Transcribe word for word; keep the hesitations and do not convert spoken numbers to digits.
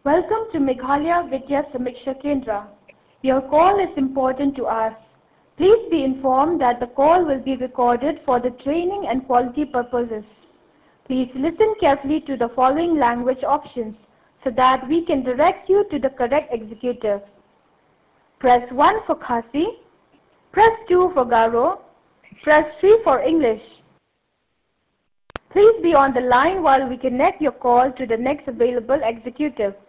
Welcome to Meghalaya Vidya Samiksha Kendra. Your call is important to us. Please be informed that the call will be recorded for the training and quality purposes. Please listen carefully to the following language options so that we can direct you to the correct executive. Press one for Khasi, press two for Garo, press three for English. Please be on the line while we connect your call to the next available executive.